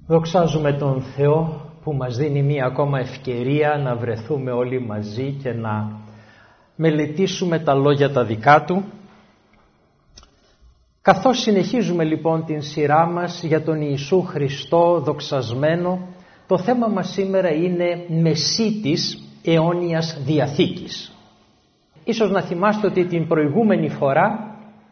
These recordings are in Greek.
Δοξάζουμε τον Θεό που μας δίνει μία ακόμα ευκαιρία να βρεθούμε όλοι μαζί και να μελετήσουμε τα λόγια τα δικά Του. Καθώς συνεχίζουμε λοιπόν την σειρά μας για τον Ιησού Χριστό δοξασμένο, το θέμα μας σήμερα είναι μεσίτης αιώνιας διαθήκης. Ίσως να θυμάστε ότι την προηγούμενη φορά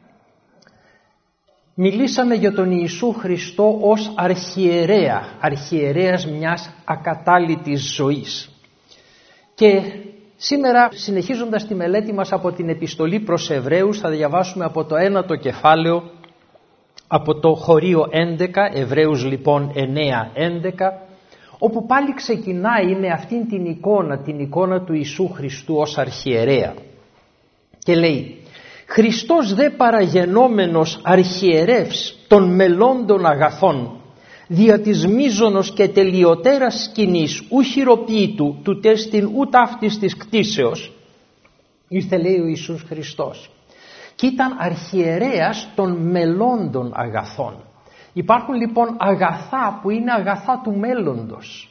μιλήσαμε για τον Ιησού Χριστό ως αρχιερέας μιας ακατάλητης ζωής. Και σήμερα, συνεχίζοντας τη μελέτη μας από την επιστολή προς Εβραίους, θα διαβάσουμε από το 1ο κεφάλαιο, από το χωρίο 11, Εβραίους λοιπόν 9-11, όπου πάλι ξεκινάει με αυτήν την εικόνα του Ιησού Χριστού ως αρχιερέα. Και λέει: «Χριστός δε παραγενόμενος αρχιερεύς των μελλόντων αγαθών, δια της μείζωνος και τελειωτέρας σκηνής ου χειροποίητου του τέστην ου ταύτης της κτίσεως», ήρθε λέει ο Ιησούς Χριστός και ήταν αρχιερέας των μελλόντων αγαθών. Υπάρχουν λοιπόν αγαθά που είναι αγαθά του μέλλοντος.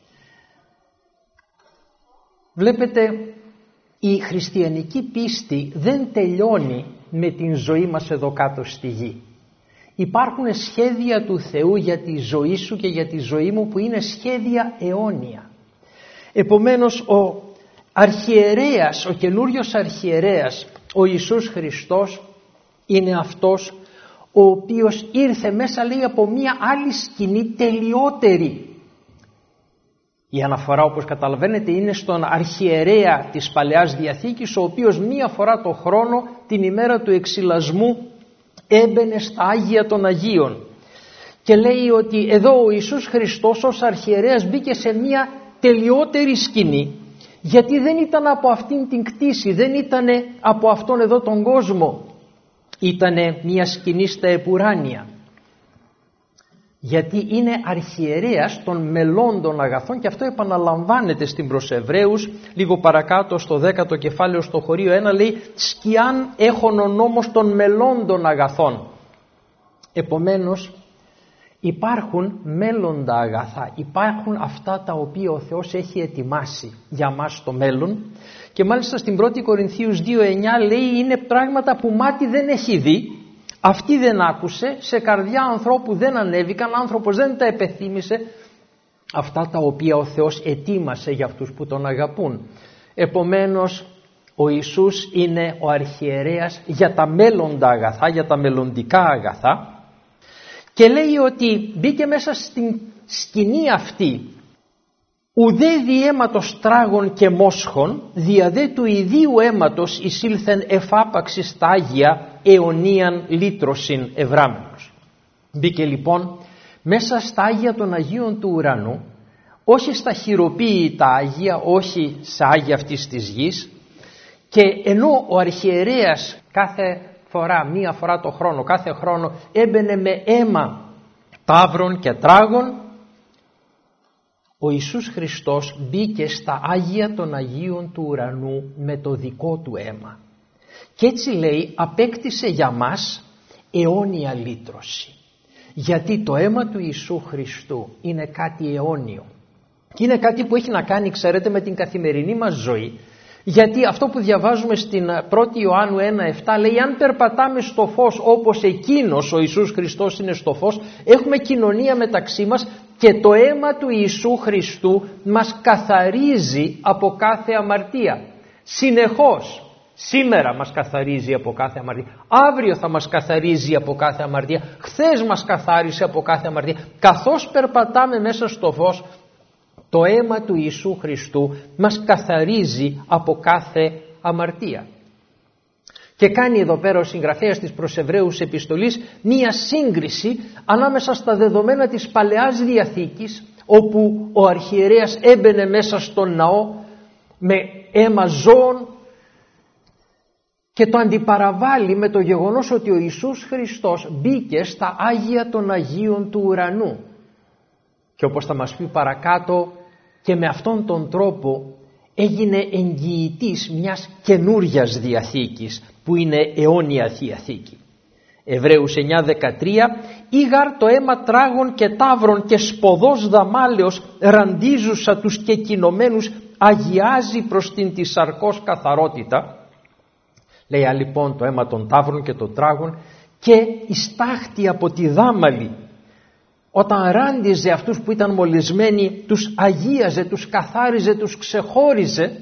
Βλέπετε, η χριστιανική πίστη δεν τελειώνει με την ζωή μας εδώ κάτω στη γη. Υπάρχουν σχέδια του Θεού για τη ζωή σου και για τη ζωή μου που είναι σχέδια αιώνια. Επομένως ο αρχιερέας, ο καινούριος αρχιερέας, ο Ιησούς Χριστός, είναι αυτός ο οποίος ήρθε μέσα, λέει, από μια άλλη σκηνή τελειότερη. Η αναφορά, όπως καταλαβαίνετε, είναι στον αρχιερέα της Παλαιάς Διαθήκης, ο οποίος μία φορά το χρόνο, την ημέρα του εξυλασμού, έμπαινε στα Άγια των Αγίων. Και λέει ότι εδώ ο Ιησούς Χριστός ως αρχιερέας μπήκε σε μία τελειότερη σκηνή, γιατί δεν ήταν από αυτήν την κτήση, δεν ήταν από αυτόν εδώ τον κόσμο, ήταν μία σκηνή στα επουράνια. Γιατί είναι αρχιερέας των μελλόντων αγαθών, και αυτό επαναλαμβάνεται στην προς Εβραίους λίγο παρακάτω στο 10ο κεφάλαιο στο χωρίο 1, λέει «σκιάν έχων ο νόμος των μελλόντων αγαθών». Επομένως υπάρχουν μέλλοντα αγαθά, υπάρχουν αυτά τα οποία ο Θεός έχει ετοιμάσει για μας στο μέλλον, και μάλιστα στην 1η Κορινθίους 2:9 λέει είναι πράγματα που μάτι δεν έχει δει, αυτή δεν άκουσε, σε καρδιά ανθρώπου δεν ανέβηκαν, άνθρωπος δεν τα επεθύμησε, αυτά τα οποία ο Θεός ετοίμασε για αυτούς που τον αγαπούν. Επομένως ο Ιησούς είναι ο αρχιερέας για τα μέλλοντα αγαθά, για τα μελλοντικά αγαθά, και λέει ότι μπήκε μέσα στην σκηνή αυτή ουδέ δι αίματος τράγων και μόσχων, δια δε του ιδίου αίματος εισήλθεν εφάπαξη στα Άγια αιωνίαν λύτρωσιν ευράμενος. Μπήκε λοιπόν μέσα στα Άγια των Αγίων του ουρανού, όχι στα χειροποίητα Άγια, όχι στα Άγια αυτής της γης, και ενώ ο αρχιερέας κάθε φορά, μία φορά το χρόνο, κάθε χρόνο έμπαινε με αίμα ταύρων και τράγων, ο Ιησούς Χριστός μπήκε στα Άγια των Αγίων του ουρανού με το δικό του αίμα. Και έτσι λέει απέκτησε για μας αιώνια λύτρωση. Γιατί το αίμα του Ιησού Χριστού είναι κάτι αιώνιο. Και είναι κάτι που έχει να κάνει, ξέρετε, με την καθημερινή μας ζωή. Γιατί αυτό που διαβάζουμε στην 1η Ιωάννου 1:7 λέει αν περπατάμε στο φως όπως εκείνος ο Ιησούς Χριστός είναι στο φως, έχουμε κοινωνία μεταξύ μας και το αίμα του Ιησού Χριστού μας καθαρίζει από κάθε αμαρτία. Συνεχώς, σήμερα μας καθαρίζει από κάθε αμαρτία, αύριο θα μας καθαρίζει από κάθε αμαρτία, χθες μας καθάρισε από κάθε αμαρτία. Καθώς περπατάμε μέσα στο φως, το αίμα του Ιησού Χριστού μας καθαρίζει από κάθε αμαρτία. Και κάνει εδώ πέρα ο συγγραφέας της προς Εβραίους επιστολής μία σύγκριση ανάμεσα στα δεδομένα της Παλαιάς Διαθήκης, όπου ο αρχιερέας έμπαινε μέσα στον ναό με αίμα ζώων, και το αντιπαραβάλλει με το γεγονός ότι ο Ιησούς Χριστός μπήκε στα Άγια των Αγίων του ουρανού. Και όπως θα μας πει παρακάτω, και με αυτόν τον τρόπο έγινε εγγυητής μιας καινούριας διαθήκης που είναι αιώνια Διαθήκη. Εβραίους 9:13, «Ήγαρ το αίμα τράγων και ταύρων και σποδός δαμάλεως ραντίζουσα τους κεκοινωμένους αγιάζει προς την της σαρκός καθαρότητα». Λέει λοιπόν το αίμα των ταύρων και των τράγων και η στάχτη από τη δάμαλη, όταν ράντιζε αυτούς που ήταν μολυσμένοι, τους αγίαζε, τους καθάριζε, τους ξεχώριζε.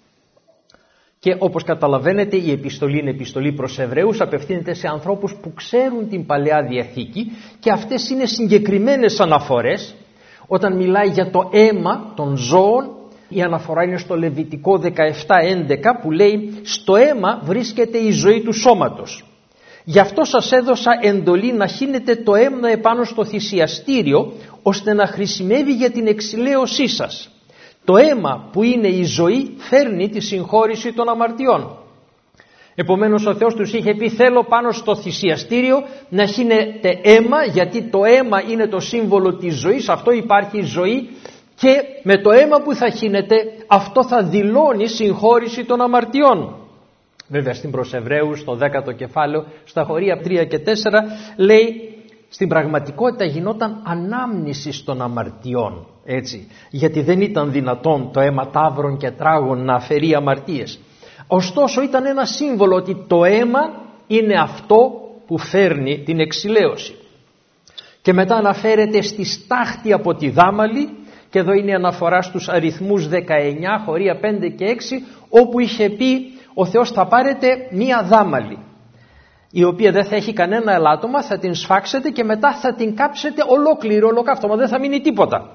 Και όπως καταλαβαίνετε η επιστολή είναι επιστολή προς Εβραίους, απευθύνεται σε ανθρώπους που ξέρουν την Παλαιά Διαθήκη και αυτές είναι συγκεκριμένες αναφορές. Όταν μιλάει για το αίμα των ζώων, η αναφορά είναι στο Λεβιτικό 17:11 που λέει «Στο αίμα βρίσκεται η ζωή του σώματος. Γι' αυτό σας έδωσα εντολή να χύνετε το αίμα επάνω στο θυσιαστήριο, ώστε να χρησιμεύει για την εξηλαίωσή σας. Το αίμα που είναι η ζωή φέρνει τη συγχώρηση των αμαρτιών». Επομένως ο Θεός τους είχε πει «Θέλω πάνω στο θυσιαστήριο να χύνετε αίμα, γιατί το αίμα είναι το σύμβολο της ζωής, αυτό υπάρχει ζωή και με το αίμα που θα χύνετε αυτό θα δηλώνει συγχώρηση των αμαρτιών». Βέβαια στην προς Εβραίους, στο 10ο κεφάλαιο, στα χωρία 3 και 4 λέει στην πραγματικότητα γινόταν ανάμνηση των αμαρτιών, έτσι, γιατί δεν ήταν δυνατόν το αίμα ταύρων και τράγων να αφαιρεί αμαρτίες. Ωστόσο ήταν ένα σύμβολο ότι το αίμα είναι αυτό που φέρνει την εξηλαίωση. Και μετά αναφέρεται στη στάχτη από τη δάμαλη, και εδώ είναι αναφορά στους αριθμούς 19, χωρία 5 και 6, όπου είχε πει ο Θεός θα πάρετε μία δάμαλη, η οποία δεν θα έχει κανένα ελάττωμα, θα την σφάξετε και μετά θα την κάψετε ολόκληρη, ολοκαύτωμα, δεν θα μείνει τίποτα.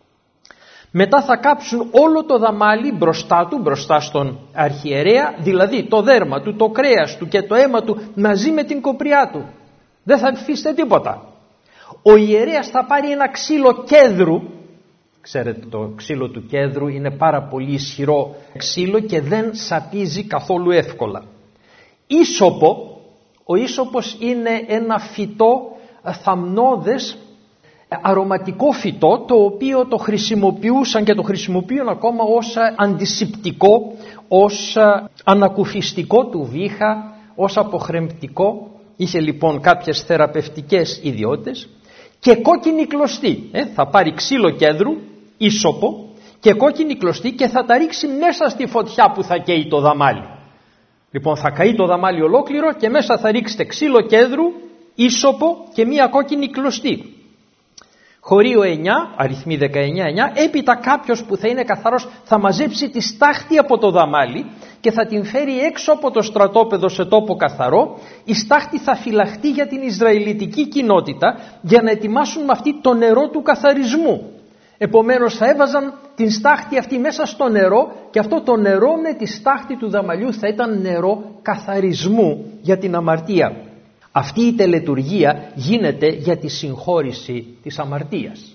Μετά θα κάψουν όλο το δαμάλι μπροστά του, μπροστά στον αρχιερέα, δηλαδή το δέρμα του, το κρέας του και το αίμα του μαζί με την κοπριά του. Δεν θα αφήσετε τίποτα. Ο ιερέας θα πάρει ένα ξύλο κέδρου. Ξέρετε, το ξύλο του κέδρου είναι πάρα πολύ ισχυρό ξύλο και δεν σαπίζει καθόλου εύκολα. Ίσωπο, ο ίσωπος είναι ένα φυτό θαμνώδες, αρωματικό φυτό, το οποίο το χρησιμοποιούσαν και το χρησιμοποιούν ακόμα ως αντισηπτικό, ως ανακουφιστικό του βήχα, ως αποχρεμπτικό. Είχε λοιπόν κάποιες θεραπευτικές ιδιότητες. Και κόκκινη κλωστή, θα πάρει ξύλο κέδρου, ίσωπο και κόκκινη κλωστή και θα τα ρίξει μέσα στη φωτιά που θα καίει το δαμάλι. Λοιπόν, θα καεί το δαμάλι ολόκληρο και μέσα θα ρίξετε ξύλο κέδρου, ίσωπο και μία κόκκινη κλωστή. Χωρίο 9, αριθμοί 19-9, έπειτα κάποιος που θα είναι καθαρός θα μαζέψει τη στάχτη από το δαμάλι και θα την φέρει έξω από το στρατόπεδο σε τόπο καθαρό. Η στάχτη θα φυλαχτεί για την Ισραηλιτική κοινότητα για να ετοιμάσουν με αυτή το νερό του καθαρισμού. Επομένως θα έβαζαν την στάχτη αυτή μέσα στο νερό και αυτό το νερό με τη στάχτη του δαμαλιού θα ήταν νερό καθαρισμού για την αμαρτία. Αυτή η τελετουργία γίνεται για τη συγχώρηση της αμαρτίας.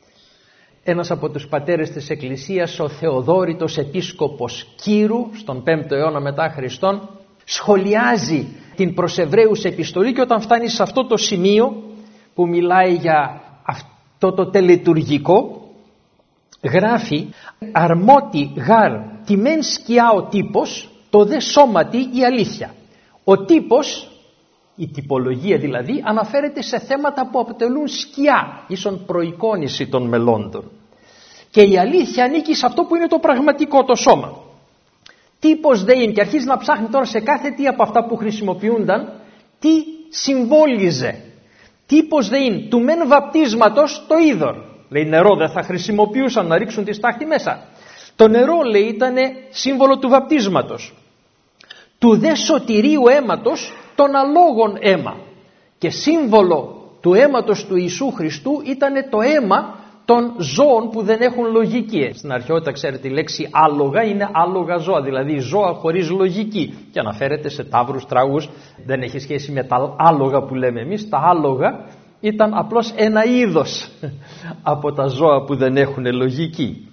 Ένας από τους πατέρες της Εκκλησίας, ο Θεοδόρητος επίσκοπος Κύρου, στον 5ο αιώνα μετά Χριστόν, σχολιάζει την προς Εβραίους επιστολή και όταν φτάνει σε αυτό το σημείο που μιλάει για αυτό το τελετουργικό, γράφει «Αρμότη γάρ τιμέν σκιά ο τύπος, το δε σώματι η αλήθεια». Ο τύπος, η τυπολογία δηλαδή, αναφέρεται σε θέματα που αποτελούν σκιά, ίσον προεικόνηση των μελλόντων. Και η αλήθεια ανήκει σε αυτό που είναι το πραγματικό, το σώμα. Τύπος δε είναι, και αρχίζει να ψάχνει τώρα σε κάθε τι από αυτά που χρησιμοποιούνταν, τι συμβόλιζε. Τύπος δε είναι, του μεν βαπτίσματος το είδωρ. Λέει νερό δεν θα χρησιμοποιούσαν να ρίξουν τη στάχτη μέσα. Το νερό λέει ήταν σύμβολο του βαπτίσματος. Του δε σωτηρίου αίματος των αλόγων αίμα. Και σύμβολο του αίματος του Ιησού Χριστού ήταν το αίμα των ζώων που δεν έχουν λογική. Στην αρχαιότητα ξέρετε η λέξη άλογα είναι άλογα ζώα, δηλαδή ζώα χωρίς λογική. Και αναφέρεται σε ταύρους, τράγους, δεν έχει σχέση με τα άλογα που λέμε εμείς. Τα άλογα ήταν απλώς ένα είδος από τα ζώα που δεν έχουν λογική.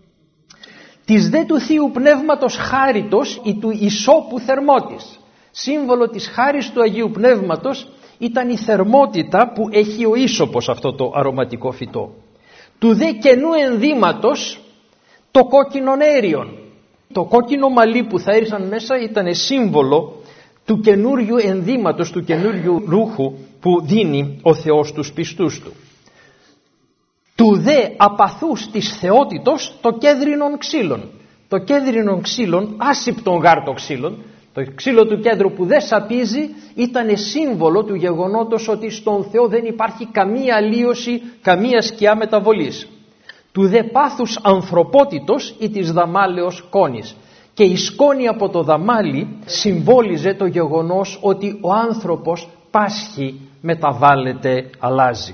Της δε του Θείου Πνεύματος χάριτος ή του ισόπου θερμότης. Σύμβολο της χάρης του Αγίου Πνεύματος ήταν η θερμότητα που έχει ο ίσωπος, αυτό το αρωματικό φυτό. Του δε καινού ενδύματος το κόκκινο αέριον. Το κόκκινο μαλλί που θα έριζαν μέσα ήταν σύμβολο του καινούριου ενδύματος, του καινούριου ρούχου που δίνει ο Θεός στους πιστούς του. Του δε απαθούς της θεότητος το κέδρινον ξύλων. Το κέδρινον ξύλων, άσυπτον γάρτο ξύλων, το ξύλο του κέντρου που δεν σαπίζει, ήταν σύμβολο του γεγονότος ότι στον Θεό δεν υπάρχει καμία αλλίωση, καμία σκιά μεταβολής. Του δε πάθους ανθρωπότητος ή της δαμάλεως σκόνης. Και η σκόνη από το δαμάλι συμβόλιζε το γεγονός ότι ο άνθρωπος πάσχει, μεταβάλλεται, αλλάζει.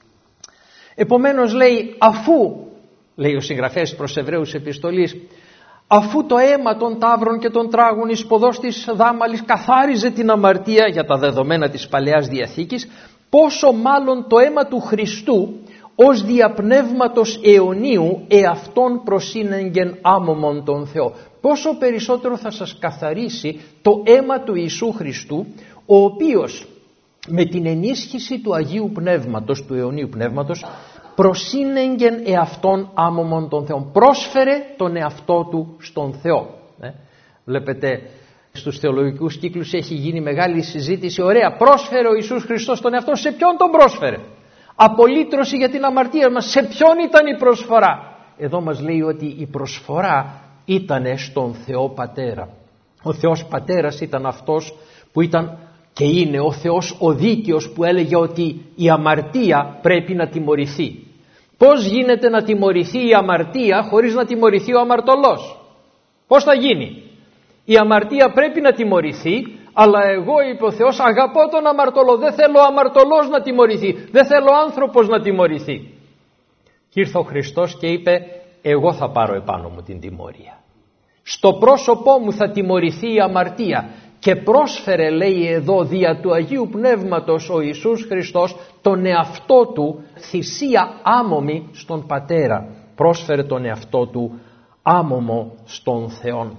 Επομένως λέει, αφού, λέει ο συγγραφέας προς Εβραίους επιστολής, αφού το αίμα των ταύρων και των τράγων εις ποδός της δάμαλης καθάριζε την αμαρτία για τα δεδομένα της Παλαιάς Διαθήκης, πόσο μάλλον το αίμα του Χριστού ως διαπνεύματος αιωνίου εαυτόν προσύνεγγεν άμωμον τον Θεό. Πόσο περισσότερο θα σας καθαρίσει το αίμα του Ιησού Χριστού, ο οποίος με την ενίσχυση του Αγίου Πνεύματος, του αιωνίου Πνεύματος, προσύνεγγεν εαυτόν άμωμον τον Θεό. Πρόσφερε τον εαυτό του στον Θεό. Βλέπετε, στους θεολογικούς κύκλους έχει γίνει μεγάλη συζήτηση. Ωραία, πρόσφερε ο Ιησούς Χριστός τον εαυτό. Σε ποιον τον πρόσφερε? Απολύτρωση για την αμαρτία μας. Σε ποιον ήταν η προσφορά? Εδώ μας λέει ότι η προσφορά ήταν στον Θεό Πατέρα. Ο Θεός Πατέρας ήταν αυτός που ήταν και είναι ο Θεός ο δίκαιος, που έλεγε ότι η αμαρτία πρέπει να τιμωρηθεί. Πώς γίνεται να τιμωρηθεί η αμαρτία χωρίς να τιμωρηθεί ο αμαρτωλός? Πώς θα γίνει? Η αμαρτία πρέπει να τιμωρηθεί, αλλά εγώ, είπε ο Θεός, αγαπώ τον αμαρτωλό. Δεν θέλω ο αμαρτωλός να τιμωρηθεί. Δεν θέλω ο άνθρωπος να τιμωρηθεί. Και ήρθε ο Χριστός και είπε, εγώ θα πάρω επάνω μου την τιμωρία. Στο πρόσωπό μου θα τιμωρηθεί η αμαρτία. Και πρόσφερε, λέει εδώ, δια του Αγίου Πνεύματος ο Ιησούς Χριστός τον εαυτό του θυσία άμωμη στον Πατέρα. Πρόσφερε τον εαυτό του άμωμο στον Θεό.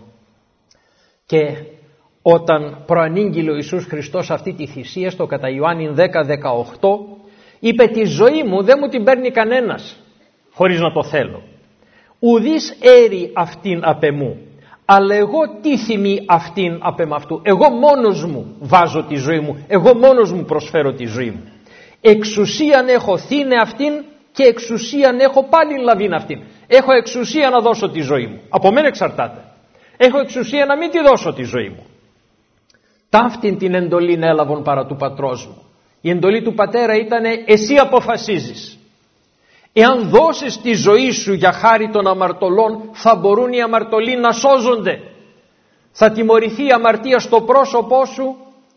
Και όταν προανήγγειλε ο Ιησούς Χριστός αυτή τη θυσία, στο κατά Ιωάννη 10:18, είπε, τη ζωή μου δεν μου την παίρνει κανένας χωρίς να το θέλω. Ουδείς έρει αυτήν απ' εμού, αλλά εγώ τίθιμη αυτήν απ' εμαυτού. Εγώ μόνος μου βάζω τη ζωή μου, εγώ μόνος μου προσφέρω τη ζωή μου. Εξουσίαν έχω θύνε αυτήν και εξουσίαν έχω πάλι λαβήν αυτήν. Έχω εξουσία να δώσω τη ζωή μου, από μένα εξαρτάται. Έχω εξουσία να μην τη δώσω τη ζωή μου. Ταύτην την εντολήν έλαβον παρά του πατρός μου. Η εντολή του πατέρα ήταν, εσύ αποφασίζεις. Εάν δώσεις τη ζωή σου για χάρη των αμαρτωλών, θα μπορούν οι αμαρτωλοί να σώζονται. Θα τιμωρηθεί η αμαρτία στο πρόσωπό σου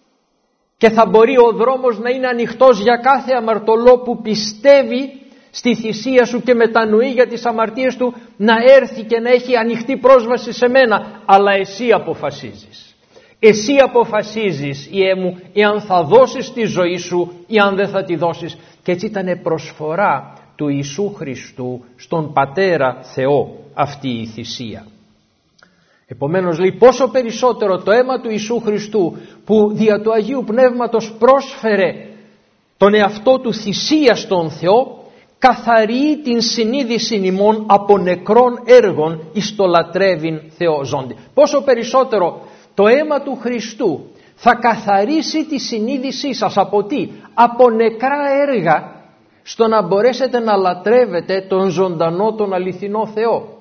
και θα μπορεί ο δρόμος να είναι ανοιχτός για κάθε αμαρτωλό που πιστεύει στη θυσία σου και μετανοεί για τις αμαρτίες του, να έρθει και να έχει ανοιχτή πρόσβαση σε μένα. Αλλά εσύ αποφασίζεις. Εσύ αποφασίζεις, Ιε μου, εάν θα δώσεις τη ζωή σου ή αν δεν θα τη δώσεις. Και έτσι ήταν προσφορά του Ιησού Χριστού στον Πατέρα Θεό αυτή η θυσία. Επομένως λέει, πόσο περισσότερο το αίμα του Ιησού Χριστού, που δια του Αγίου Πνεύματος πρόσφερε τον εαυτό του θυσία στον Θεό, καθαρεί την συνείδηση ημών από νεκρών έργων εις το λατρεύειν Θεό ζώντι. Πόσο περισσότερο το αίμα του Χριστού θα καθαρίσει τη συνείδησή σας από τι? Από νεκρά έργα, στο να μπορέσετε να λατρεύετε τον ζωντανό, τον αληθινό Θεό.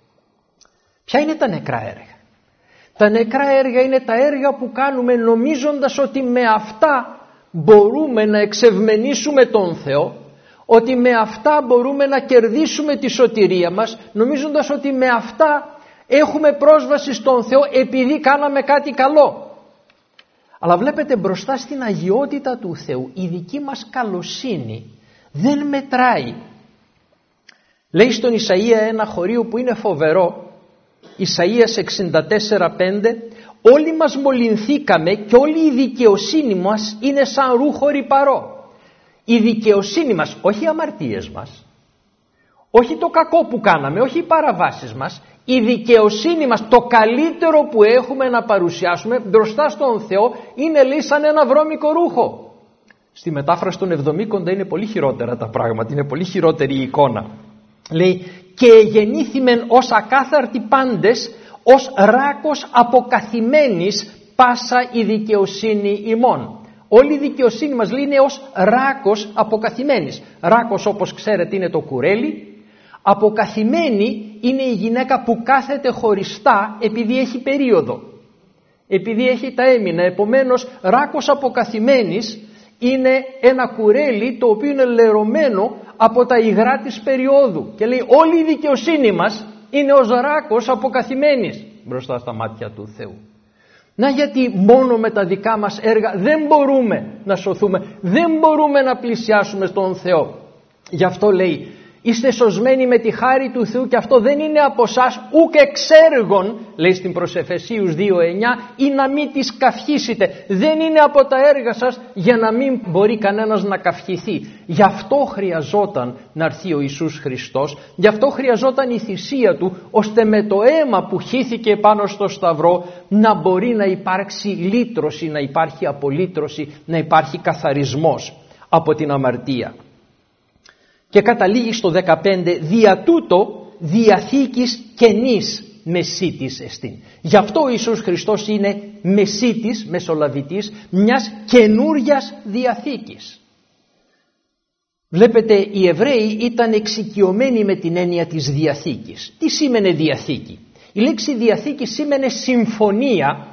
Ποια είναι τα νεκρά έργα? Τα νεκρά έργα είναι τα έργα που κάνουμε νομίζοντας ότι με αυτά μπορούμε να εξευμενήσουμε τον Θεό, ότι με αυτά μπορούμε να κερδίσουμε τη σωτηρία μας, νομίζοντας ότι με αυτά έχουμε πρόσβαση στον Θεό επειδή κάναμε κάτι καλό. Αλλά βλέπετε, μπροστά στην αγιότητα του Θεού η δική μας καλοσύνη δεν μετράει. Λέει στον Ισαΐα ένα χωρίο που είναι φοβερό, Ισαΐας 64:5, όλοι μας μολυνθήκαμε και όλη η δικαιοσύνη μας είναι σαν ρούχο ρυπαρό. Η δικαιοσύνη μας, όχι οι αμαρτίες μας, όχι το κακό που κάναμε, όχι οι παραβάσεις μας, η δικαιοσύνη μας, το καλύτερο που έχουμε να παρουσιάσουμε μπροστά στον Θεό, είναι λέει σαν ένα βρώμικο ρούχο. Στη μετάφραση των Εβδομήκοντα είναι πολύ χειρότερα τα πράγματα, είναι πολύ χειρότερη η εικόνα. Λέει, και γεννήθημεν ως ακάθαρτοι πάντες, ως ράκος αποκαθημένης πάσα η δικαιοσύνη ημών. Όλη η δικαιοσύνη μας λέει είναι ως ράκος αποκαθημένης. Ράκος, όπως ξέρετε, είναι το κουρέλι. Αποκαθημένη είναι η γυναίκα που κάθεται χωριστά επειδή έχει περίοδο, επειδή έχει τα έμεινα. Επομένως, ράκος αποκαθημένης είναι ένα κουρέλι το οποίο είναι λερωμένο από τα υγρά της περίοδου. Και λέει όλη η δικαιοσύνη μας είναι ως ράκος αποκαθημένης μπροστά στα μάτια του Θεού. Να γιατί μόνο με τα δικά μας έργα δεν μπορούμε να σωθούμε, δεν μπορούμε να πλησιάσουμε στον Θεό. Γι' αυτό λέει είστε σωσμένοι με τη χάρη του Θεού και αυτό δεν είναι από εσάς ούκ εξέργων, λέει στην προς Εφεσίους 2:9, ή να μην τις καυχήσετε. Δεν είναι από τα έργα σας για να μην μπορεί κανένας να καυχηθεί. Γι' αυτό χρειαζόταν να έρθει ο Ιησούς Χριστός, γι' αυτό χρειαζόταν η θυσία του, ώστε με το αίμα που χύθηκε πάνω στο Σταυρό να μπορεί να υπάρξει λύτρωση, να υπάρχει απολύτρωση, να υπάρχει καθαρισμός από την αμαρτία. Και καταλήγει στο 15, δια τούτο διαθήκης καινής μεσίτης εστίν. Γι' αυτό ο Ιησούς Χριστός είναι μεσίτης, μεσολαβητής μιας καινούριας διαθήκης. Βλέπετε, οι Εβραίοι ήταν εξοικειωμένοι με την έννοια της διαθήκης. Τι σήμαινε διαθήκη? Η λέξη διαθήκη σήμαινε συμφωνία.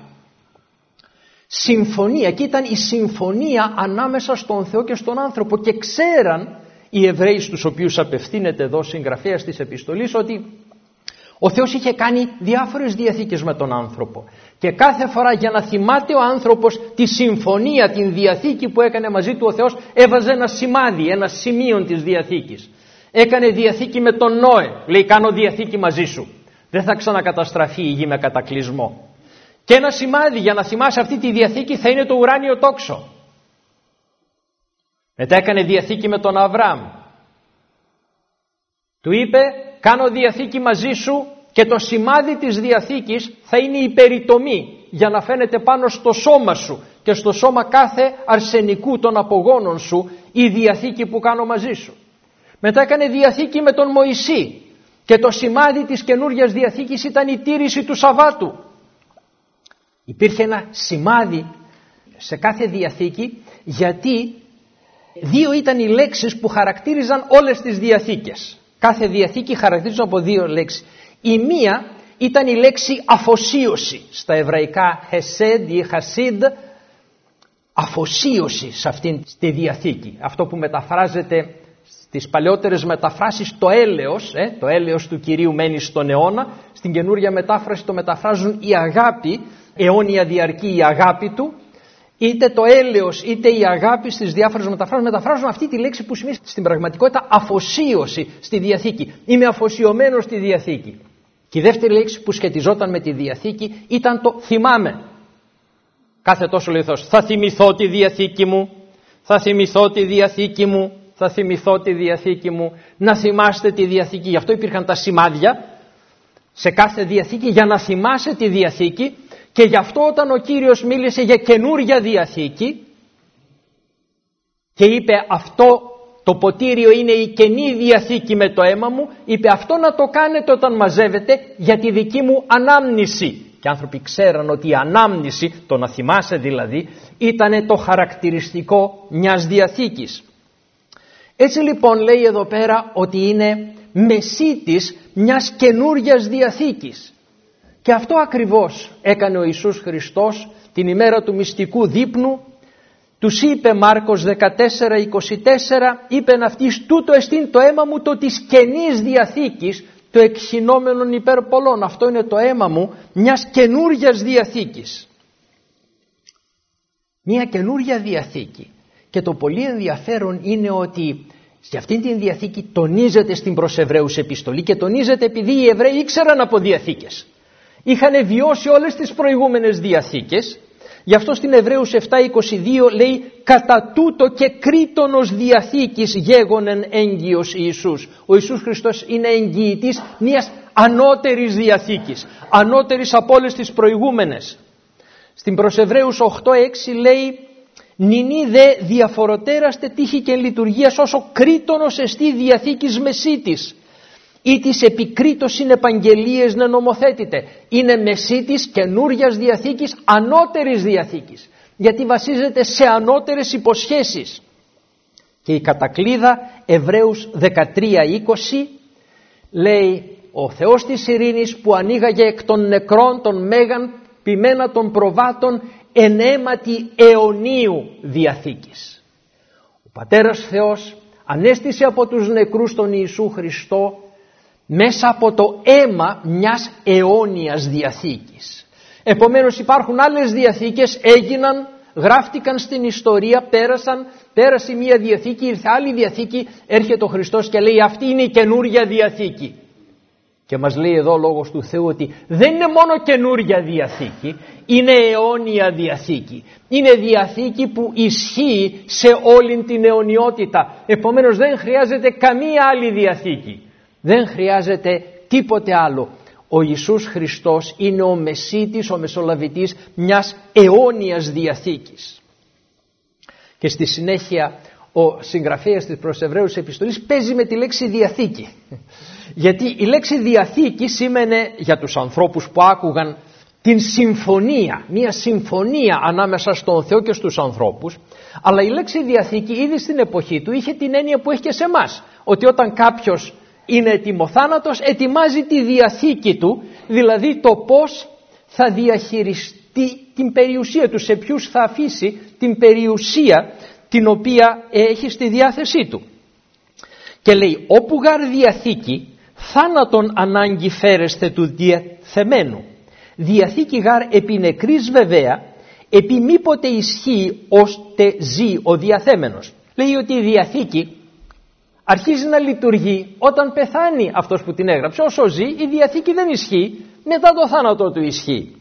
Συμφωνία, και ήταν η συμφωνία ανάμεσα στον Θεό και στον άνθρωπο, και ξέραν οι Εβραίοι στους οποίους απευθύνεται εδώ συγγραφέας της επιστολής ότι ο Θεός είχε κάνει διάφορες διαθήκες με τον άνθρωπο και κάθε φορά για να θυμάται ο άνθρωπος τη συμφωνία, την διαθήκη που έκανε μαζί του ο Θεός, έβαζε ένα σημάδι, ένα σημείο της διαθήκης. Έκανε διαθήκη με τον Νόε, λέει κάνω διαθήκη μαζί σου, δεν θα ξανακαταστραφεί η γη με κατακλυσμό. Και ένα σημάδι για να θυμάσαι αυτή τη διαθήκη θα είναι το ουράνιο τόξο. Μετά έκανε διαθήκη με τον Αβραάμ. Του είπε κάνω διαθήκη μαζί σου και το σημάδι της διαθήκης θα είναι η περιτομή για να φαίνεται πάνω στο σώμα σου και στο σώμα κάθε αρσενικού των απογόνων σου η διαθήκη που κάνω μαζί σου. Μετά έκανε διαθήκη με τον Μωυσή και το σημάδι της καινούργιας διαθήκης ήταν η τήρηση του Σαββάτου. Υπήρχε ένα σημάδι σε κάθε διαθήκη, γιατί δύο ήταν οι λέξεις που χαρακτήριζαν όλες τις διαθήκες. Κάθε διαθήκη χαρακτήριζαν από δύο λέξεις. Η μία ήταν η λέξη αφοσίωση. Στα εβραϊκά χεσέντ ή χασίντ, αφοσίωση σε αυτήν τη διαθήκη. Αυτό που μεταφράζεται στις παλαιότερες μεταφράσεις το έλεος, το έλεος του Κυρίου μένει στον αιώνα. Στην καινούρια μετάφραση το μεταφράζουν η αγάπη, αιώνια διαρκή η αγάπη του. Είτε το έλεος είτε η αγάπη στις διάφορες μεταφράσεις μεταφράζουν αυτή τη λέξη που σημαίνει στην πραγματικότητα αφοσίωση στη διαθήκη. Είμαι αφοσιωμένος στη διαθήκη. Και η δεύτερη λέξη που σχετιζόταν με τη διαθήκη ήταν το θυμάμαι. Κάθε τόσο λέει θα θυμηθώ τη διαθήκη μου, θα θυμηθώ τη διαθήκη μου, θα θυμηθώ τη διαθήκη μου. Να θυμάστε τη διαθήκη. Γι' αυτό υπήρχαν τα σημάδια σε κάθε διαθήκη για να θυμάσαι τη διαθήκη. Και γι' αυτό όταν ο Κύριος μίλησε για καινούρια διαθήκη και είπε αυτό το ποτήριο είναι η καινή διαθήκη με το αίμα μου, είπε αυτό να το κάνετε όταν μαζεύετε για τη δική μου ανάμνηση. Και οι άνθρωποι ξέραν ότι η ανάμνηση, το να θυμάσαι δηλαδή, ήταν το χαρακτηριστικό μιας διαθήκης. Έτσι λοιπόν λέει εδώ πέρα ότι είναι μεσίτης μιας καινούριας διαθήκης. Και αυτό ακριβώς έκανε ο Ιησούς Χριστός την ημέρα του μυστικού δείπνου. Τους είπε Μάρκος 14:24, είπεν αυτοίς τούτο εστίν το αίμα μου το της καινής διαθήκης, το εξηνόμενον υπέρ πολλών. Αυτό είναι το αίμα μου μιας καινούριας διαθήκης. Μια καινούρια διαθήκη. Και το πολύ ενδιαφέρον είναι ότι σε αυτήν την διαθήκη τονίζεται στην προς Εβραίους επιστολή και τονίζεται επειδή οι Εβραίοι ήξεραν από διαθήκες. Είχαν βιώσει όλες τις προηγούμενες διαθήκες. Γι' αυτό στην Εβραίους 7:22 λέει κατά τούτο και κρίτονος διαθήκης γέγονεν έγκυος Ιησούς. Ο Ιησούς Χριστός είναι εγγυητής μιας ανώτερης διαθήκης, ανώτερης από όλες τις προηγούμενες. Στην προς Εβραίους 8:6 λέει νηνή δε διαφοροτέραστε τύχη και λειτουργίας όσο κρίτονος εστί διαθήκης μεσίτης. ή της επικρίτωσιν επαγγελίες να νομοθέτητε. Είναι μεσή της καινούριας διαθήκης, ανώτερης διαθήκης, γιατί βασίζεται σε ανώτερες υποσχέσεις. Και η κατακλείδα Εβραίους 13:20 λέει: ο Θεός της ειρήνης που ανοίγαγε εκ των νεκρών των μέγαν ποιμένα των προβάτων εν αίματι αιωνίου διαθήκης. Ο Πατέρας Θεός ανέστησε από τους νεκρούς τον Ιησού Χριστό μέσα από το αίμα μιας αιώνιας διαθήκης. Επομένως υπάρχουν άλλες διαθήκες, έγιναν, γράφτηκαν στην ιστορία, πέρασε μία διαθήκη, ήρθε άλλη διαθήκη, έρχεται ο Χριστός και λέει αυτή είναι η καινούρια διαθήκη. Και μας λέει εδώ ο Λόγος του Θεού ότι δεν είναι μόνο καινούρια διαθήκη, είναι αιώνια διαθήκη. Είναι διαθήκη που ισχύει σε όλη την αιωνιότητα. Επομένως δεν χρειάζεται καμία άλλη διαθήκη. Δεν χρειάζεται τίποτε άλλο. Ο Ιησούς Χριστός είναι ο Μεσίτης, ο Μεσολαβητής μιας αιώνιας διαθήκης. Και στη συνέχεια ο συγγραφέας της προς Εβραίους επιστολής παίζει με τη λέξη διαθήκη. Γιατί η λέξη διαθήκη σήμαινε για τους ανθρώπους που άκουγαν την συμφωνία, μια συμφωνία ανάμεσα στον Θεό και στους ανθρώπους, αλλά η λέξη διαθήκη ήδη στην εποχή του είχε την έννοια που έχει και σε εμάς, ότι όταν κάποιος είναι ετοιμοθάνατος ετοιμάζει τη διαθήκη του, δηλαδή το πώς θα διαχειριστεί την περιουσία του, σε ποιους θα αφήσει την περιουσία την οποία έχει στη διάθεσή του. Και λέει όπου γάρ διαθήκη θάνατον ανάγκη φέρεστε του διαθεμένου. Διαθήκη γάρ επί νεκρής βεβαία, επί μήποτε ισχύει ώστε ζει ο διαθέμενος. Λέει ότι η διαθήκη αρχίζει να λειτουργεί όταν πεθάνει αυτός που την έγραψε. Όσο ζει η διαθήκη δεν ισχύει, μετά το θάνατο του ισχύει.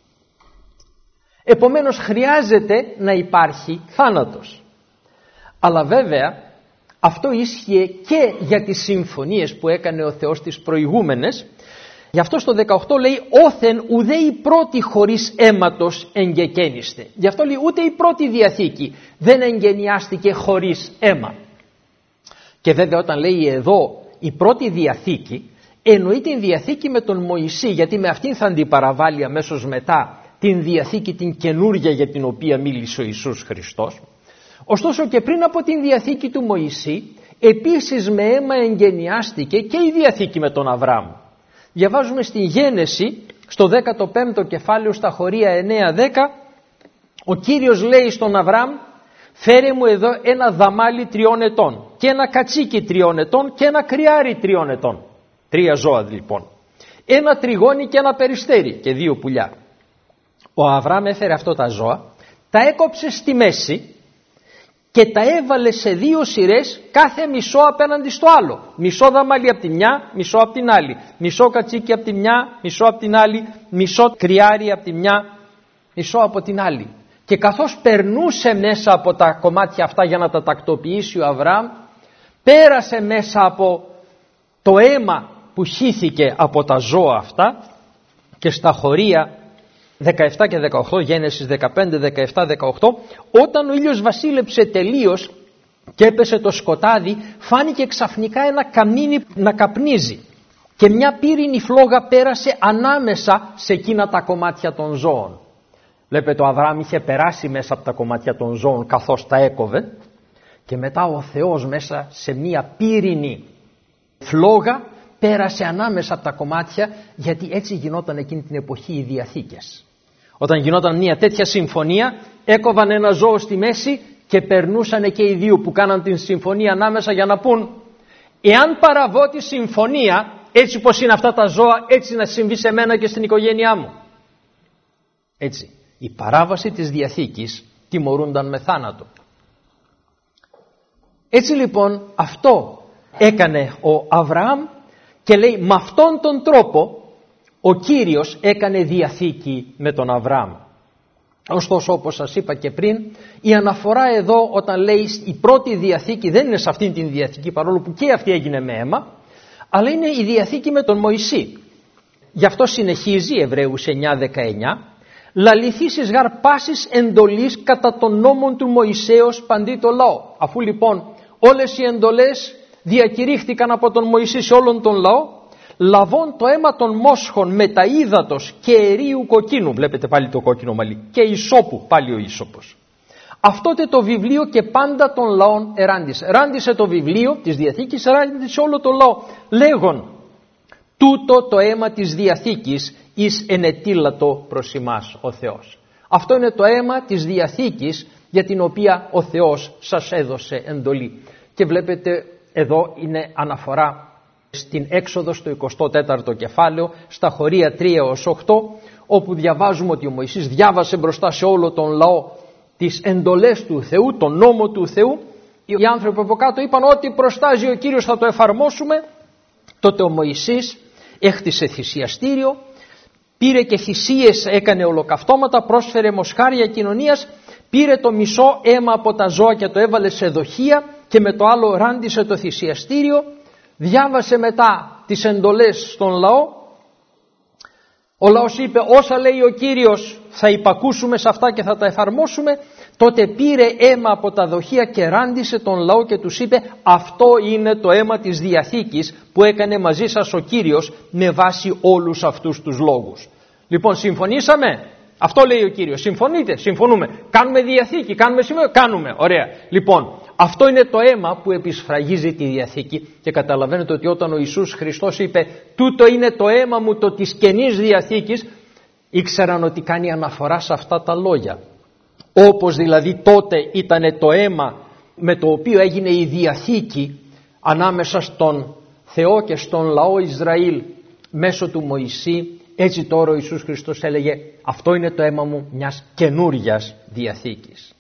Επομένως χρειάζεται να υπάρχει θάνατος. Αλλά βέβαια αυτό ίσχυε και για τις συμφωνίες που έκανε ο Θεός τις προηγούμενες. Γι' αυτό στο 18 λέει όθεν ουδέ η πρώτη χωρίς αίματος εγκεκαίνιστε. Γι' αυτό λέει ούτε η πρώτη διαθήκη δεν εγκαινιάστηκε χωρίς αίμα. Και βέβαια όταν λέει εδώ η πρώτη διαθήκη εννοεί την διαθήκη με τον Μωυσή, γιατί με αυτήν θα αντιπαραβάλει αμέσως μετά την διαθήκη την καινούργια για την οποία μίλησε ο Ιησούς Χριστός. Ωστόσο και πριν από την διαθήκη του Μωυσή επίσης με αίμα εγκαινιάστηκε και η διαθήκη με τον Αβραάμ. Διαβάζουμε στη Γένεση στο 15ο κεφάλαιο στα χωρία 9-10, ο Κύριος λέει στον Αβραάμ φέρε μου εδώ ένα δαμάλι 3 ετών και ένα κατσίκι 3 ετών και ένα κρυάρι 3 ετών. 3 ζώα λοιπόν. Ένα τριγώνι και ένα περιστέρι και 2 πουλιά. Ο Αβραάμ έφερε αυτά τα ζώα, τα έκοψε στη μέση και τα έβαλε σε 2 σειρές, κάθε μισό απέναντι στο άλλο. Μισό δαμάλι από τη μια, μισό από την άλλη. Μισό κατσίκι από τη μια, μισό από την άλλη. Μισό κρυάρι από τη μια, μισό από την άλλη. Και καθώς περνούσε μέσα από τα κομμάτια αυτά για να τα τακτοποιήσει ο Αβραάμ, πέρασε μέσα από το αίμα που χύθηκε από τα ζώα αυτά και στα χωρία 17 και 18, Γένεσης 15, 17, 18, όταν ο ήλιος βασίλεψε τελείως και έπεσε το σκοτάδι, φάνηκε ξαφνικά ένα καμίνι να καπνίζει και μια πύρινη φλόγα πέρασε ανάμεσα σε εκείνα τα κομμάτια των ζώων. Βλέπετε, ο Αβραάμ είχε περάσει μέσα από τα κομμάτια των ζώων καθώς τα έκοβε και μετά ο Θεός μέσα σε μια πύρινη φλόγα πέρασε ανάμεσα από τα κομμάτια, γιατί έτσι γινόταν εκείνη την εποχή οι διαθήκες. Όταν γινόταν μια τέτοια συμφωνία έκοβαν ένα ζώο στη μέση και περνούσαν και οι 2 που κάναν την συμφωνία ανάμεσα για να πούν εάν παραβώ τη συμφωνία έτσι πως είναι αυτά τα ζώα, έτσι να συμβεί σε μένα και στην οικογένειά μου. Έτσι η παράβαση της διαθήκης τιμωρούνταν με θάνατο. Έτσι λοιπόν αυτό έκανε ο Αβραάμ και λέει με αυτόν τον τρόπο ο Κύριος έκανε διαθήκη με τον Αβραάμ. Ωστόσο, όπως σας είπα και πριν, η αναφορά εδώ όταν λέει η πρώτη διαθήκη δεν είναι σε αυτήν την διαθήκη, παρόλο που και αυτή έγινε με αίμα, αλλά είναι η διαθήκη με τον Μωυσή. Γι' αυτό συνεχίζει Εβραίους 9-19, λαληθήσεις γαρ πάσης εντολής κατά των νόμων του Μωυσέως παντί το λαό. Αφού λοιπόν όλες οι εντολές διακηρύχθηκαν από τον Μωυσή σε όλον τον λαό, λαβών το αίμα των μόσχων με τα ύδατος και ερείου κοκκίνου, βλέπετε πάλι το κόκκινο μαλλί, και ισόπου, πάλι ο ίσωπος. Αυτότε το βιβλίο και πάντα των λαών εράντισε. Ράντισε το βιβλίο της Διαθήκης, ράντισε όλο το λαό, λέγον, τούτο το αίμα της Διαθήκης εις ενετήλατο προς ημάς ο Θεός. Αυτό είναι το αίμα της Διαθήκης για την οποία ο Θεός σας έδωσε εντολή. Και βλέπετε εδώ είναι αναφορά στην Έξοδο στο 24ο κεφάλαιο, στα χωρία 3 έως 8, όπου διαβάζουμε ότι ο Μωυσής διάβασε μπροστά σε όλο τον λαό τις εντολές του Θεού, τον νόμο του Θεού. Οι άνθρωποι από κάτω είπαν ότι προστάζει ο Κύριος θα το εφαρμόσουμε. Τότε ο Μωυσής έχτισε θυσιαστήριο, πήρε και θυσίες, έκανε ολοκαυτώματα, πρόσφερε μοσχάρια κοινωνίας, πήρε το μισό αίμα από τα ζώα και το έβαλε σε δοχεία και με το άλλο ράντισε το θυσιαστήριο, διάβασε μετά τις εντολές στον λαό. Ο λαός είπε όσα λέει ο Κύριος θα υπακούσουμε σε αυτά και θα τα εφαρμόσουμε. Τότε πήρε αίμα από τα δοχεία και ράντισε τον λαό και τους είπε αυτό είναι το αίμα της Διαθήκης που έκανε μαζί σας ο Κύριος με βάση όλους αυτούς τους λόγους. Λοιπόν, συμφωνήσαμε? Αυτό λέει ο Κύριος. Συμφωνείτε? Συμφωνούμε. Κάνουμε Διαθήκη? Κάνουμε σημείο? Κάνουμε. Ωραία. Λοιπόν, αυτό είναι το αίμα που επισφραγίζει τη Διαθήκη και καταλαβαίνετε ότι όταν ο Ιησούς Χριστός είπε τούτο είναι το αίμα μου το της Καινής Διαθήκης, ήξεραν ότι κάνει αναφορά σε αυτά τα λόγια. Όπως δηλαδή τότε ήταν το αίμα με το οποίο έγινε η Διαθήκη ανάμεσα στον Θεό και στον λαό Ισραήλ μέσω του Μωυσή, έτσι τώρα ο Ιησούς Χριστός έλεγε αυτό είναι το αίμα μου μιας καινούριας Διαθήκης.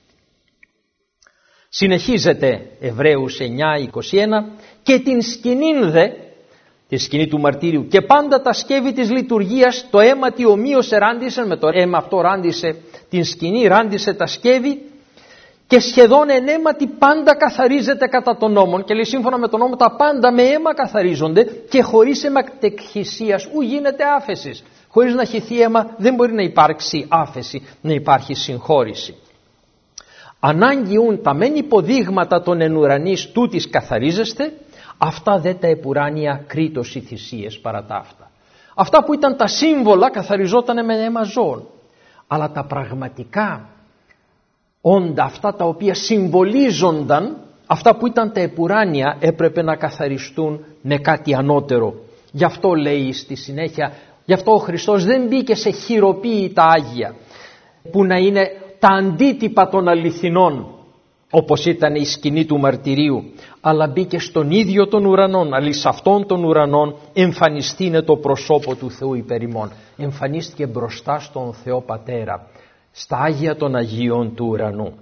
Συνεχίζεται Εβραίους 9:21 και την σκηνήν δε, τη σκηνή του μαρτύριου και πάντα τα σκεύη της λειτουργίας το αίμα τι ομοίως ράντισε, με το αίμα αυτό ράντισε την σκηνή, ράντισε τα σκεύη και σχεδόν εν αίματι πάντα καθαρίζεται κατά τον νόμον και λέει σύμφωνα με τον νόμο τα πάντα με αίμα καθαρίζονται και χωρίς αίμα εκχυσίας ου γίνεται άφεσης. Χωρίς να χυθεί αίμα δεν μπορεί να υπάρξει άφεση, να υπάρχει συγχώρηση. Ανάγκιουν τα μεν υποδείγματα των εν ουρανής τούτης καθαρίζεστε, αυτά δε τα επουράνια κρήτος οι θυσίες παρά τα αυτά. Αυτά που ήταν τα σύμβολα καθαριζόταν με αίμα ζώων, αλλά τα πραγματικά όντα, αυτά τα οποία συμβολίζονταν, αυτά που ήταν τα επουράνια έπρεπε να καθαριστούν με κάτι ανώτερο. Γι' αυτό λέει στη συνέχεια, γι' αυτό ο Χριστός δεν μπήκε σε χειροποίητα Άγια που να είναι τα αντίτυπα των αληθινών όπως ήταν η σκηνή του μαρτυρίου, αλλά μπήκε στον ίδιο των ουρανών, αλλά σε αυτόν των ουρανών εμφανιστήνε το προσώπο του Θεού υπέρ ημών. Εμφανίστηκε μπροστά στον Θεό Πατέρα, στα Άγια των Αγίων του ουρανού.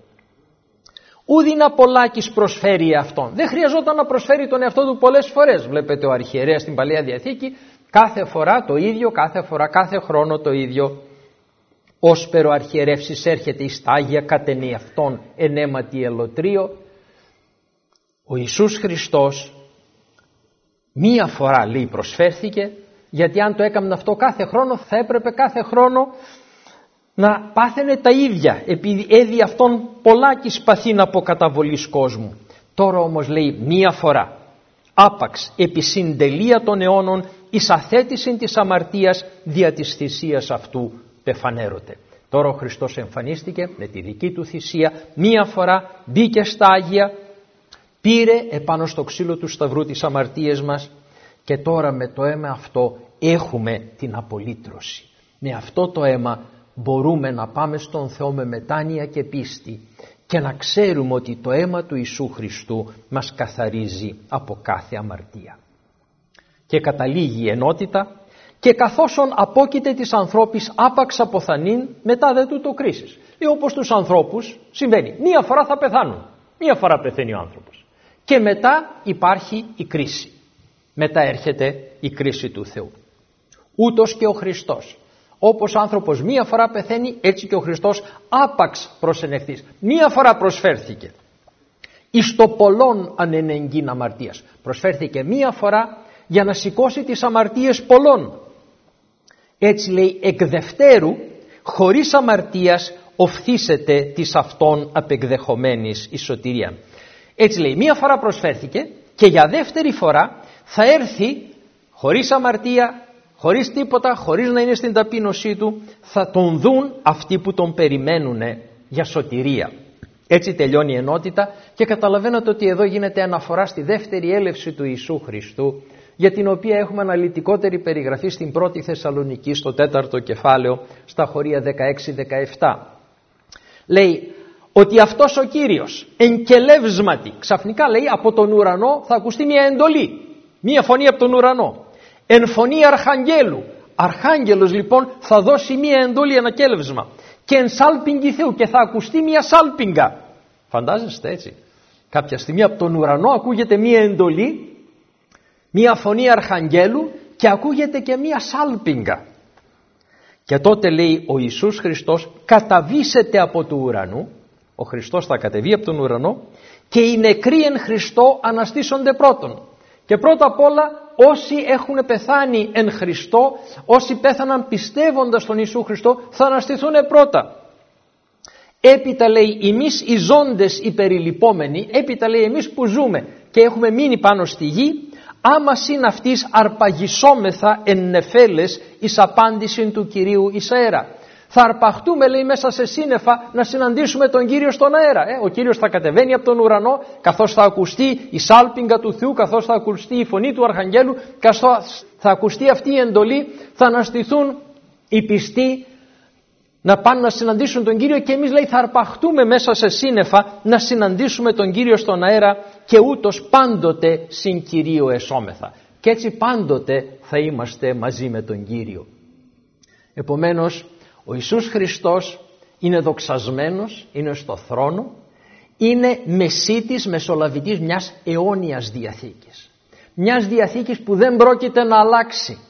Ούδινα πολλάκις προσφέρει αυτόν. Δεν χρειαζόταν να προσφέρει τον εαυτό του πολλές φορές. Βλέπετε ο αρχιερέας στην Παλαιά Διαθήκη κάθε φορά το ίδιο, κάθε χρόνο το ίδιο. Όσπερο αρχιερεύσεις έρχεται εις τα Άγια κατενή αυτόν εν αίματι ελωτρίο. Ο Ιησούς Χριστός μία φορά λέει προσφέρθηκε, γιατί αν το έκαμε αυτό κάθε χρόνο θα έπρεπε κάθε χρόνο να πάθαινε τα ίδια, επειδή έδι αυτόν πολλάκις παθήν από καταβολής κόσμου. Τώρα όμως λέει μία φορά, άπαξ επί συντελεία των αιώνων εις αθέτησιν της αμαρτίας δια της θυσίας αυτού πεφανέρωτε. Τώρα ο Χριστός εμφανίστηκε με τη δική του θυσία, μία φορά μπήκε στα Άγια, πήρε επάνω στο ξύλο του σταυρού τις αμαρτίες μας και τώρα με το αίμα αυτό έχουμε την απολύτρωση. Με αυτό το αίμα μπορούμε να πάμε στον Θεό με μετάνοια και πίστη και να ξέρουμε ότι το αίμα του Ιησού Χριστού μας καθαρίζει από κάθε αμαρτία. Και καταλήγει η ενότητα και καθόσον απόκειται της ανθρώπης άπαξ αποθανήν μετά δε τούτο κρίσης. Όπως τους ανθρώπους συμβαίνει. Μία φορά θα πεθάνουν. Μία φορά πεθαίνει ο άνθρωπος. Και μετά υπάρχει η κρίση. Μετά έρχεται η κρίση του Θεού. Ούτως και ο Χριστός. Όπως ο άνθρωπος μία φορά πεθαίνει, έτσι και ο Χριστός άπαξ προσενεχθής. Μία φορά προσφέρθηκε. Εις το πολλών ανενεγκήν αμαρτίας. Προσφέρθηκε μία φορά για να σηκώσει τις αμαρτίες πολλών. Έτσι λέει εκ δευτέρου χωρίς αμαρτίας οφθήσετε της αυτών απεκδεχομένης εις σωτηρία. Έτσι λέει μία φορά προσφέρθηκε και για δεύτερη φορά θα έρθει χωρίς αμαρτία, χωρίς τίποτα, χωρίς να είναι στην ταπείνωσή του, θα τον δουν αυτοί που τον περιμένουν για σωτηρία. Έτσι τελειώνει η ενότητα και καταλαβαίνετε ότι εδώ γίνεται αναφορά στη δεύτερη έλευση του Ιησού Χριστού, για την οποία έχουμε αναλυτικότερη περιγραφή στην πρώτη Θεσσαλονική, στο 4ο κεφάλαιο, στα χωρία 16-17. Λέει ότι αυτός ο Κύριος εγκελεύσματι, ξαφνικά λέει από τον ουρανό θα ακουστεί μια εντολή, μια φωνή από τον ουρανό, εν φωνή αρχαγγέλου. Αρχάγγελος λοιπόν θα δώσει μια εντολή, ένα κέλευσμα, και εν σάλπιγγι Θεού, και θα ακουστεί μια σάλπιγγα. Φαντάζεστε έτσι, κάποια στιγμή από τον ουρανό ακούγεται μια εντολή, μια φωνή αρχαγγέλου και ακούγεται και μια σάλπιγγα. Και τότε λέει ο Ιησούς Χριστός καταβήσεται από του ουρανού, ο Χριστός θα κατεβεί από τον ουρανό και οι νεκροί εν Χριστώ αναστήσονται πρώτον. Και πρώτα απ' όλα όσοι έχουν πεθάνει εν Χριστώ, όσοι πέθαναν πιστεύοντας τον Ιησού Χριστό, θα αναστηθούν πρώτα. Έπειτα λέει εμείς οι ζώντες οι περιλυπόμενοι, έπειτα λέει εμείς που ζούμε και έχουμε μείνει πάνω στη γη, άμα συν αυτής αρπαγισόμεθα εν νεφέλες εις απάντηση του Κυρίου εις αέρα. Θα αρπαχτούμε λέει μέσα σε σύννεφα να συναντήσουμε τον Κύριο στον αέρα. Ο Κύριος θα κατεβαίνει από τον ουρανό, καθώς θα ακουστεί η σάλπιγγα του Θεού, καθώς θα ακουστεί η φωνή του Αρχαγγέλου, καθώς θα ακουστεί αυτή η εντολή, θα αναστηθούν οι πιστοί να πάνε να συναντήσουν τον Κύριο και εμείς λέει θα αρπαχτούμε μέσα σε σύννεφα να συναντήσουμε τον Κύριο στον αέρα και ούτως πάντοτε συν Κυρίο εσώμεθα. Και έτσι πάντοτε θα είμαστε μαζί με τον Κύριο. Επομένως ο Ιησούς Χριστός είναι δοξασμένος, είναι στο θρόνο, είναι μεσίτης, μεσολαβητής μιας αιώνιας διαθήκης. Μιας διαθήκης που δεν πρόκειται να αλλάξει,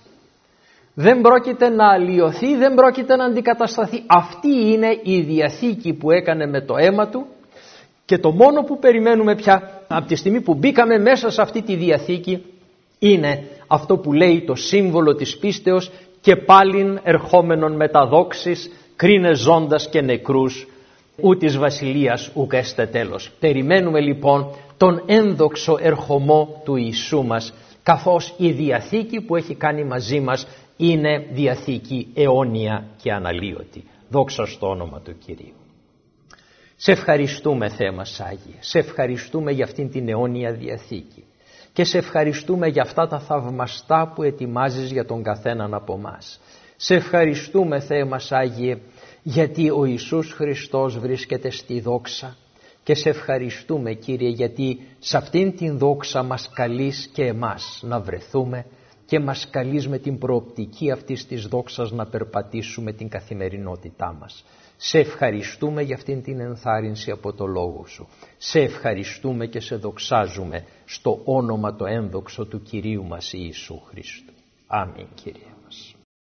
δεν πρόκειται να αλλοιωθεί, δεν πρόκειται να αντικατασταθεί. Αυτή είναι η διαθήκη που έκανε με το αίμα του και το μόνο που περιμένουμε πια από τη στιγμή που μπήκαμε μέσα σε αυτή τη διαθήκη είναι αυτό που λέει το σύμβολο της πίστεως, και πάλιν ερχόμενον μεταδόξης κρίνε ζώντας και νεκρούς ου της βασιλείας ουκ έστε τέλος. Περιμένουμε λοιπόν τον ένδοξο ερχομό του Ιησού μας, καθώς η διαθήκη που έχει κάνει μαζί μας είναι διαθήκη αιώνια και αναλύωτη. Δόξα στο όνομα του Κυρίου. Σε ευχαριστούμε Θεέ μας Άγιε, σε ευχαριστούμε για αυτήν την αιώνια διαθήκη και σε ευχαριστούμε για αυτά τα θαυμαστά που ετοιμάζεις για τον καθέναν από μας. Σε ευχαριστούμε Θεέ μας Άγιε γιατί ο Ιησούς Χριστός βρίσκεται στη δόξα και σε ευχαριστούμε Κύριε γιατί σε αυτήν την δόξα μας καλείς και εμάς να βρεθούμε και μας καλείς με την προοπτική αυτής της δόξας να περπατήσουμε την καθημερινότητά μας. Σε ευχαριστούμε για αυτήν την ενθάρρυνση από το Λόγο Σου. Σε ευχαριστούμε και σε δοξάζουμε στο όνομα το ένδοξο του Κυρίου μας Ιησού Χριστού. Αμήν Κύριε μας.